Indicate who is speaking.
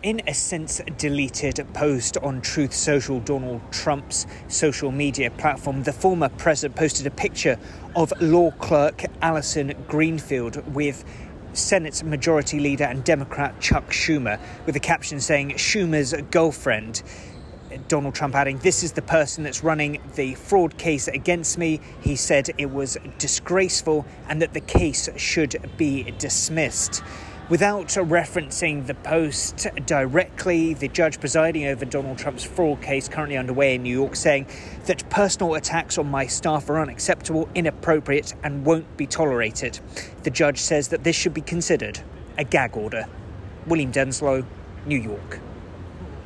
Speaker 1: In a since-deleted post on Truth Social, Donald Trump's social media platform, the former president posted a picture of law clerk Alison Greenfield with Senate Majority Leader and Democrat Chuck Schumer, with a caption saying, "Schumer's girlfriend." Donald Trump adding, "This is the person that's running the fraud case against me." He said it was disgraceful and that the case should be dismissed. Without referencing the post directly, the judge presiding over Donald Trump's fraud case currently underway in New York saying that personal attacks on my staff are unacceptable, inappropriate, and won't be tolerated. The judge says that this should be considered a gag order. William Denslow, New York.